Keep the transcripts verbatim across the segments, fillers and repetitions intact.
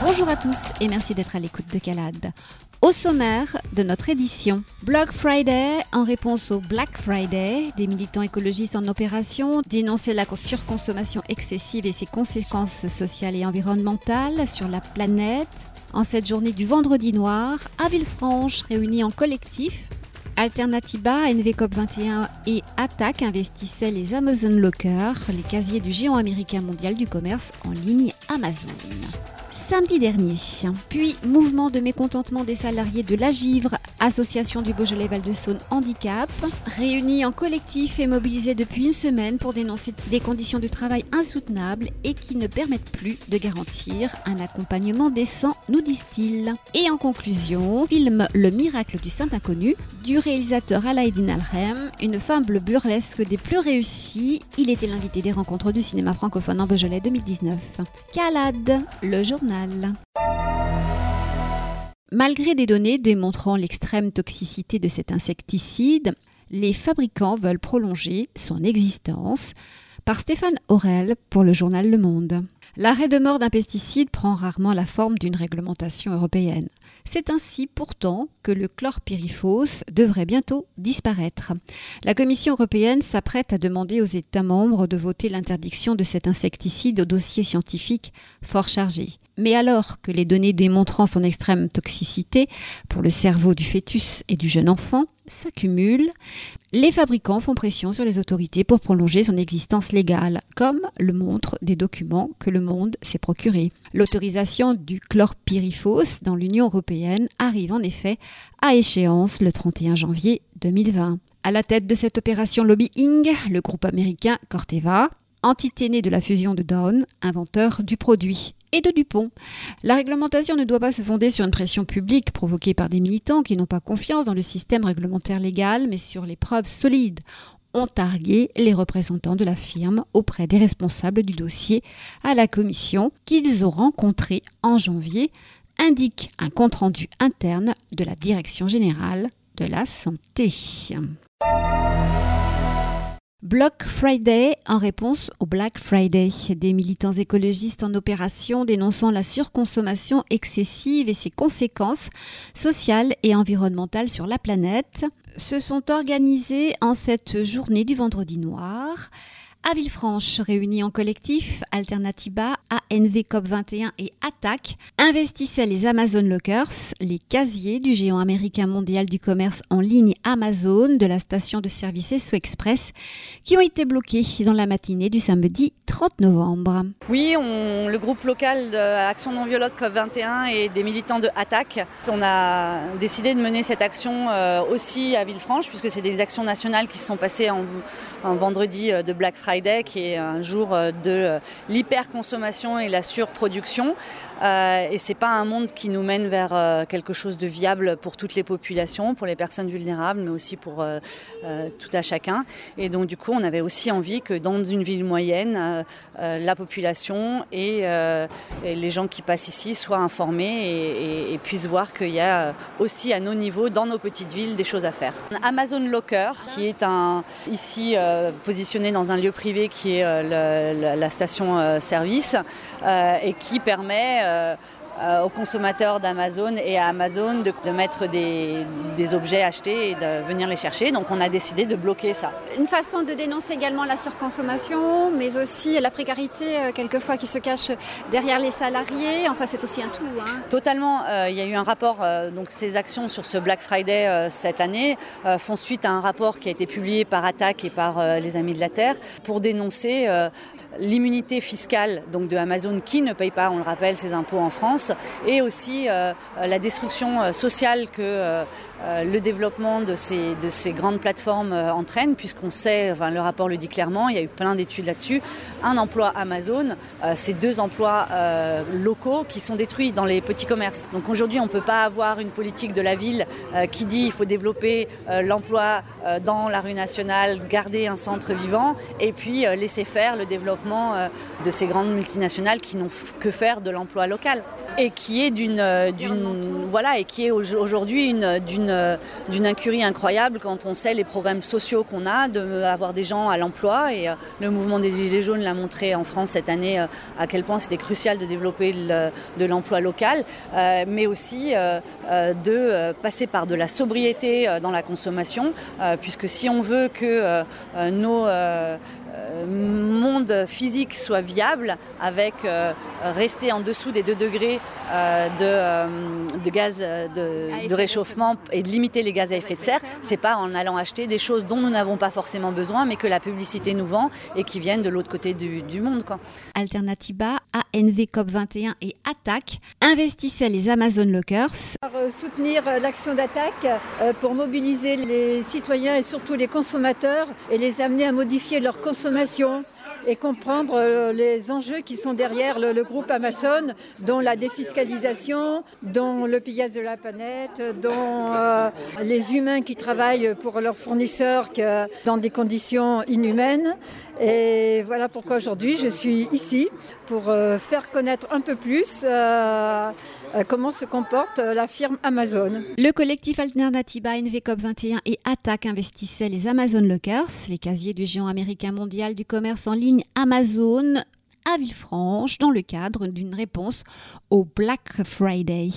Bonjour à tous et merci d'être à l'écoute de Calade. Au sommaire de notre édition, Black Friday, en réponse au Black Friday, des militants écologistes en opération dénonçaient la surconsommation excessive et ses conséquences sociales et environnementales sur la planète. En cette journée du Vendredi Noir, à Villefranche, réunis en collectif, Alternativa, N V COP vingt et un et Attac investissaient les Amazon Lockers, les casiers du géant américain mondial du commerce en ligne Amazon. Samedi dernier, puis mouvement de mécontentement des salariés de l'A G I V R, Association du Beaujolais Val-de-Saône Handicap, réunis en collectif et mobilisés depuis une semaine pour dénoncer des conditions de travail insoutenables et qui ne permettent plus de garantir un accompagnement décent, nous disent-ils. Et en conclusion, film Le Miracle du Saint Inconnu, du réalisateur Alaeddin Alrem, une fable burlesque des plus réussies. Il était l'invité des rencontres du cinéma francophone en Beaujolais deux mille dix-neuf. Calade, le journal. Malgré des données démontrant l'extrême toxicité de cet insecticide, les fabricants veulent prolonger son existence. Par Stéphane Aurel pour le journal Le Monde. L'arrêt de mort d'un pesticide prend rarement la forme d'une réglementation européenne. C'est ainsi pourtant que le chlorpyrifos devrait bientôt disparaître. La Commission européenne s'apprête à demander aux États membres de voter l'interdiction de cet insecticide au dossier scientifique fort chargé. Mais alors que les données démontrant son extrême toxicité pour le cerveau du fœtus et du jeune enfant s'accumulent, les fabricants font pression sur les autorités pour prolonger son existence légale, comme le montrent des documents que Le Monde s'est procurés. L'autorisation du chlorpyrifos dans l'Union européenne arrive en effet à échéance le trente et un janvier deux mille vingt. À la tête de cette opération lobbying, le groupe américain Corteva, entité née de la fusion de Dow, inventeur du produit, et de Dupont. La réglementation ne doit pas se fonder sur une pression publique provoquée par des militants qui n'ont pas confiance dans le système réglementaire légal, mais sur les preuves solides, ont targué les représentants de la firme auprès des responsables du dossier à la commission qu'ils ont rencontré en janvier, indique un compte-rendu interne de la Direction générale de la santé. Black Friday en réponse au Black Friday. Des militants écologistes en opération dénonçant la surconsommation excessive et ses conséquences sociales et environnementales sur la planète se sont organisés en cette journée du Vendredi Noir. À Villefranche, réunis en collectif, Alternativa, A N V COP vingt et un et Attac investissaient les Amazon Lockers, les casiers du géant américain mondial du commerce en ligne Amazon de la station de service Esso Express qui ont été bloqués dans la matinée du samedi trente novembre. Oui, on, le groupe local Action non violente COP vingt et un et des militants de Attac, on a décidé de mener cette action aussi à Villefranche puisque c'est des actions nationales qui se sont passées en, en vendredi de Black Friday. Friday, qui est un jour de l'hyperconsommation et la surproduction. Euh, et c'est pas un monde qui nous mène vers euh, quelque chose de viable pour toutes les populations, pour les personnes vulnérables, mais aussi pour euh, euh, tout à chacun. Et donc du coup, on avait aussi envie que dans une ville moyenne, euh, euh, la population et, euh, et les gens qui passent ici soient informés et, et, et puissent voir qu'il y a aussi à nos niveaux, dans nos petites villes, des choses à faire. Amazon Locker, qui est un, ici euh, positionné dans un lieu privé qui est euh, le, la, la station euh, service euh, et qui permet euh, euh, aux consommateurs d'Amazon et à Amazon de, de mettre des, des objets achetés et de venir les chercher. Donc on a décidé de bloquer ça. Une façon de dénoncer également la surconsommation, mais aussi la précarité euh, quelquefois qui se cache derrière les salariés. Enfin, c'est aussi un tout. Hein. Totalement. Euh, il y a eu un rapport, euh, donc ces actions sur ce Black Friday euh, cette année euh, font suite à un rapport qui a été publié par Attac et par euh, les Amis de la Terre pour dénoncer euh, l'immunité fiscale donc de Amazon qui ne paye pas, on le rappelle, ses impôts en France, et aussi euh, la destruction sociale que euh, le développement de ces, de ces grandes plateformes euh, entraîne, puisqu'on sait, enfin, le rapport le dit clairement, il y a eu plein d'études là-dessus, un emploi Amazon, euh, c'est deux emplois euh, locaux qui sont détruits dans les petits commerces. Donc aujourd'hui, on ne peut pas avoir une politique de la ville euh, qui dit qu'il faut développer euh, l'emploi euh, dans la rue nationale, garder un centre vivant, et puis euh, laisser faire le développement euh, de ces grandes multinationales qui n'ont que faire de l'emploi local. et qui est d'une, d'une voilà et qui est aujourd'hui une, d'une, d'une incurie incroyable quand on sait les programmes sociaux qu'on a, d'avoir des gens à l'emploi. Et le mouvement des Gilets jaunes l'a montré en France cette année à quel point c'était crucial de développer le, de l'emploi local, euh, mais aussi euh, de passer par de la sobriété dans la consommation, euh, puisque si on veut que euh, nos euh, monde physique soit viable, avec euh, rester en dessous des deux degrés euh, de, euh, de gaz de, de réchauffement et de limiter les gaz à effet de serre, c'est pas en allant acheter des choses dont nous n'avons pas forcément besoin, mais que la publicité nous vend et qui viennent de l'autre côté du, du monde, quoi. Alternatiba, A N V COP vingt et un et Attac investissaient les Amazon Lockers. Pour soutenir l'action d'Attac, pour mobiliser les citoyens et surtout les consommateurs et les amener à modifier leur consommation et comprendre les enjeux qui sont derrière le, le groupe Amazon, dont la défiscalisation, dont le pillage de la planète, dont euh, les humains qui travaillent pour leurs fournisseurs que dans des conditions inhumaines. Et voilà pourquoi aujourd'hui je suis ici, pour euh, faire connaître un peu plus euh, euh, comment se comporte la firme Amazon. Le collectif Alternatiba, A N V COP vingt et un et Attac investissaient les Amazon Lockers, les casiers du géant américain mondial du commerce en ligne Amazon, à Villefranche, dans le cadre d'une réponse au Black Friday.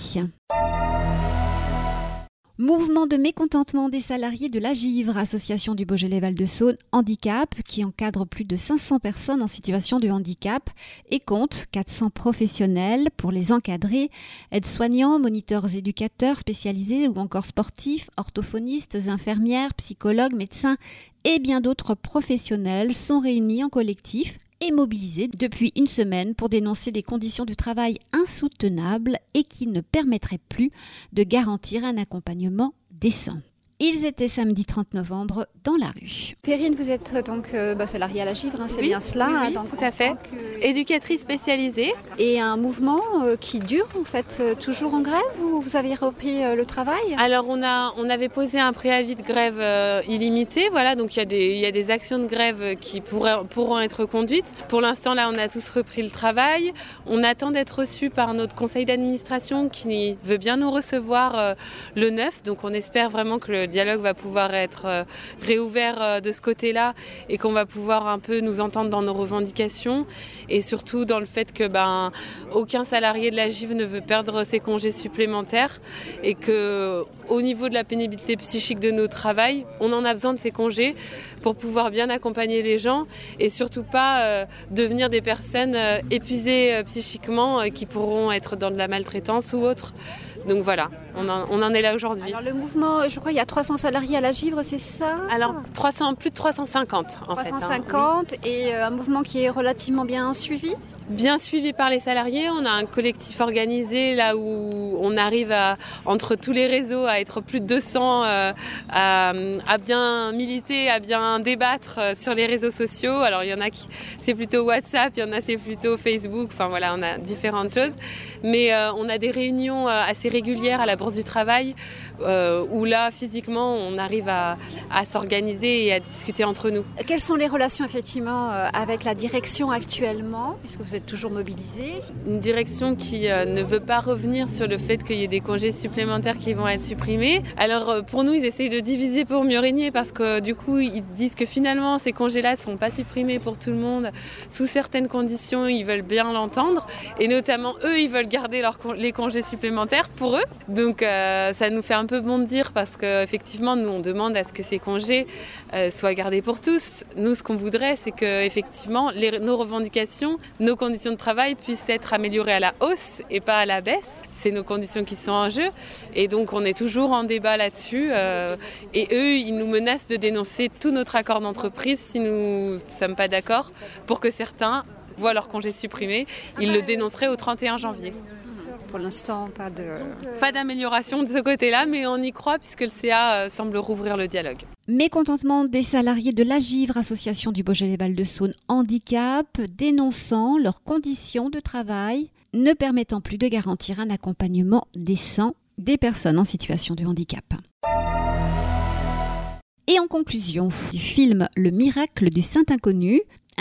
Mouvement de mécontentement des salariés de l'Agivre, association du Beaujolais-Val-de-Saône Handicap, qui encadre plus de cinq cents personnes en situation de handicap et compte quatre cents professionnels pour les encadrer, aides-soignants, moniteurs éducateurs spécialisés ou encore sportifs, orthophonistes, infirmières, psychologues, médecins et bien d'autres professionnels sont réunis en collectif et mobilisés depuis une semaine pour dénoncer des conditions de travail insoutenables et qui ne permettraient plus de garantir un accompagnement décent. Ils étaient samedi trente novembre dans la rue. Perrine, vous êtes donc euh, bah, salariée à l'Agivre, hein, c'est oui, bien cela. Oui, oui donc, tout à fait. Que... Éducatrice spécialisée. Et un mouvement euh, qui dure en fait euh, toujours en grève, ou vous avez repris euh, le travail? Alors on a on avait posé un préavis de grève euh, illimité, voilà, donc il y a des il y a des actions de grève qui pourraient pourront être conduites. Pour l'instant là, on a tous repris le travail. On attend d'être reçus par notre conseil d'administration qui veut bien nous recevoir euh, le neuf, donc on espère vraiment que le dialogue va pouvoir être euh, réouvert euh, de ce côté-là et qu'on va pouvoir un peu nous entendre dans nos revendications et surtout dans le fait que ben aucun salarié de l'Agivre ne veut perdre ses congés supplémentaires et que au niveau de la pénibilité psychique de nos travails, on en a besoin de ces congés pour pouvoir bien accompagner les gens et surtout pas euh, devenir des personnes euh, épuisées euh, psychiquement euh, qui pourront être dans de la maltraitance ou autre. Donc voilà, on en, on en est là aujourd'hui. Alors le mouvement, je crois il y a trois cents salariés à l'Agivre, c'est ça? Alors trois cents, plus de trois cent cinquante en trois cent cinquante, fait. trois cent cinquante hein. Et euh, un mouvement qui est relativement bien suivi? Bien suivi par les salariés, on a un collectif organisé là où on arrive à, entre tous les réseaux à être plus de deux cents, euh, à, à bien militer, à bien débattre sur les réseaux sociaux. Alors il y en a qui c'est plutôt WhatsApp, il y en a c'est plutôt Facebook, enfin voilà, on a différentes choses. Mais euh, on a des réunions assez régulières à la Bourse du Travail euh, où là physiquement on arrive à, à s'organiser et à discuter entre nous. Quelles sont les relations effectivement avec la direction actuellement, puisque vous êtes toujours mobilisés? Une direction qui euh, ne veut pas revenir sur le fait qu'il y ait des congés supplémentaires qui vont être supprimés. Alors euh, pour nous, ils essayent de diviser pour mieux régner parce que du coup, ils disent que finalement, ces congés-là ne sont pas supprimés pour tout le monde. Sous certaines conditions, ils veulent bien l'entendre. Et notamment, eux, ils veulent garder leurs con- les congés supplémentaires pour eux. Donc euh, ça nous fait un peu bondir parce qu'effectivement, nous, on demande à ce que ces congés euh, soient gardés pour tous. Nous, ce qu'on voudrait, c'est que effectivement, les, nos revendications, nos conditions de travail puissent être améliorées à la hausse et pas à la baisse. C'est nos conditions qui sont en jeu et donc on est toujours en débat là-dessus euh, et eux ils nous menacent de dénoncer tout notre accord d'entreprise si nous ne sommes pas d'accord pour que certains voient leur congé supprimé. Ils le dénonceraient au trente et un janvier. Pour l'instant, pas de... Pas d'amélioration de ce côté-là, mais on y croit puisque le C A semble rouvrir le dialogue. Mécontentement des salariés de l'Agivre, association du Beaujolais-Val-de-Saône Handicap, dénonçant leurs conditions de travail, ne permettant plus de garantir un accompagnement décent des personnes en situation de handicap. Et en conclusion, du film Le miracle du Saint Inconnu,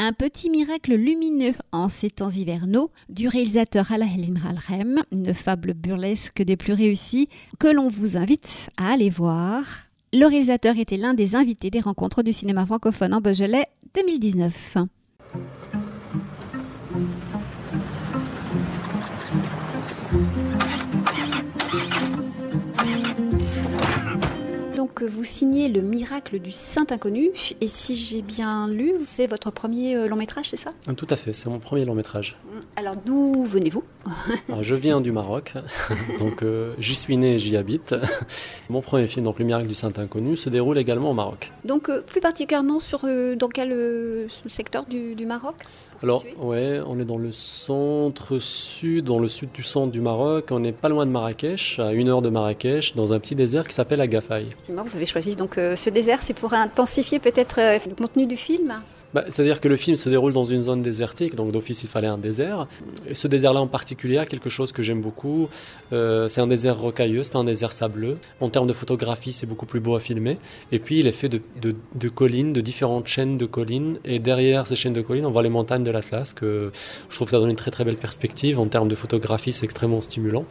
Un petit miracle lumineux en ces temps hivernaux du réalisateur Hala Medin-Alhem, une fable burlesque des plus réussies que l'on vous invite à aller voir. Le réalisateur était l'un des invités des rencontres du cinéma francophone en Beaujolais deux mille dix-neuf. Donc vous signez Le Miracle du Saint Inconnu, et si j'ai bien lu, c'est votre premier long métrage, c'est ça ? Tout à fait, c'est mon premier long métrage. Alors d'où venez-vous ? Alors, je viens du Maroc, donc euh, j'y suis né et j'y habite. Mon premier film, donc Le Miracle du Saint Inconnu, se déroule également au Maroc. Donc euh, plus particulièrement sur, euh, dans quel euh, secteur du, du Maroc ? Alors, ouais, on est dans le centre-sud, dans le sud du centre du Maroc. On n'est pas loin de Marrakech, à une heure de Marrakech, dans un petit désert qui s'appelle Agafay. Effectivement, vous avez choisi donc euh, ce désert, c'est pour intensifier peut-être euh, le contenu du film ? Bah, c'est-à-dire que le film se déroule dans une zone désertique, donc d'office il fallait un désert. Et ce désert-là en particulier a quelque chose que j'aime beaucoup. Euh, c'est un désert rocailleux, c'est pas un désert sableux. En termes de photographie, c'est beaucoup plus beau à filmer. Et puis il est fait de, de, de collines, de différentes chaînes de collines. Et derrière ces chaînes de collines, on voit les montagnes de l'Atlas, que je trouve que ça donne une très très belle perspective. En termes de photographie, c'est extrêmement stimulant.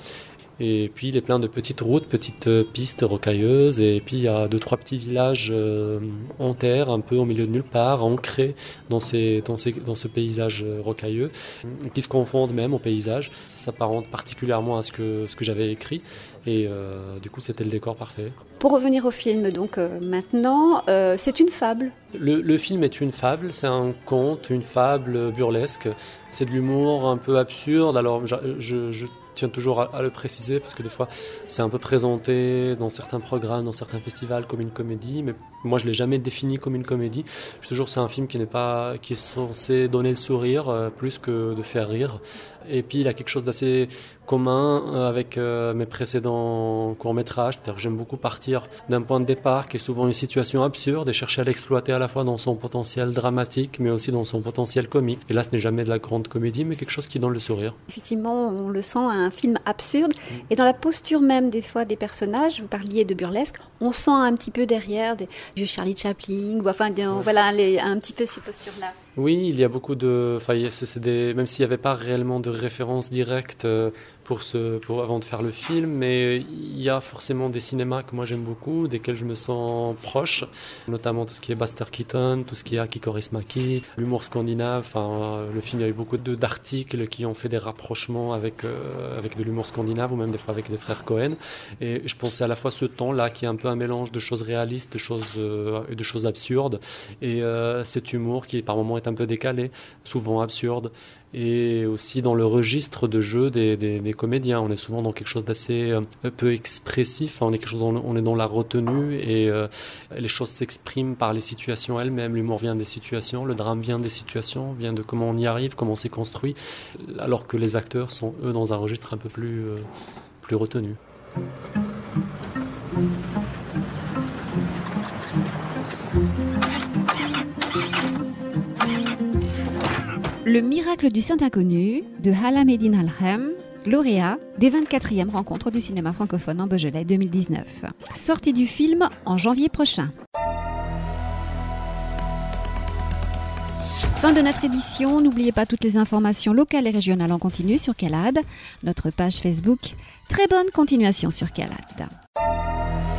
Et puis il est plein de petites routes, petites pistes rocailleuses, et puis il y a deux trois petits villages euh, en terre, un peu au milieu de nulle part, ancrés dans, ces, dans, ces, dans ce paysage rocailleux, qui se confondent même au paysage. Ça s'apparente particulièrement à ce que, ce que j'avais écrit, et euh, du coup c'était le décor parfait. Pour revenir au film, donc euh, maintenant, euh, c'est une fable. Le, le film est une fable, c'est un conte, une fable burlesque. C'est de l'humour un peu absurde, alors je... je, je tiens toujours à, à le préciser parce que des fois c'est un peu présenté dans certains programmes, dans certains festivals comme une comédie, mais moi je l'ai jamais défini comme une comédie. Je toujours c'est un film qui n'est pas, qui est censé donner le sourire euh, plus que de faire rire. Et puis il a quelque chose d'assez commun euh, avec euh, mes précédents courts-métrages, c'est-à-dire que j'aime beaucoup partir d'un point de départ qui est souvent une situation absurde et chercher à l'exploiter à la fois dans son potentiel dramatique mais aussi dans son potentiel comique. Et là ce n'est jamais de la grande comédie mais quelque chose qui donne le sourire. Effectivement, on le sent, un film absurde, et dans la posture même des fois des personnages, vous parliez de burlesque, on sent un petit peu derrière des, du Charlie Chaplin, ou enfin des, ouais. voilà les, un petit peu ces postures-là. Oui, il y a beaucoup de, enfin c'est, c'est des, même s'il n'y avait pas réellement de référence directe pour ce, pour avant de faire le film, mais il y a forcément des cinémas que moi j'aime beaucoup, desquels je me sens proche, notamment tout ce qui est Buster Keaton, tout ce qui est Aki Kaurismäki, l'humour scandinave. Enfin, le film, il y a eu beaucoup de, d'articles qui ont fait des rapprochements avec euh, avec de l'humour scandinave ou même des fois avec les frères Cohen. Et je pensais à la fois ce temps-là qui est un peu un mélange de choses réalistes, de choses euh, de choses absurdes, et euh, cet humour qui par moments est un peu décalé, souvent absurde. Et aussi dans le registre de jeu des, des, des comédiens. On est souvent dans quelque chose d'assez euh, peu expressif, on est, quelque chose dans, on est dans la retenue et euh, les choses s'expriment par les situations elles-mêmes. L'humour vient des situations, le drame vient des situations, vient de comment on y arrive, comment c'est construit, alors que les acteurs sont eux dans un registre un peu plus, euh, plus retenu. Le Miracle du Saint Inconnu de Hala Medin-Alhem, lauréat des vingt-quatrièmes rencontres du cinéma francophone en Beaujolais deux mille dix-neuf. Sortie du film en janvier prochain. Fin de notre édition. N'oubliez pas toutes les informations locales et régionales en continu sur Calade, notre page Facebook. Très bonne continuation sur Calade.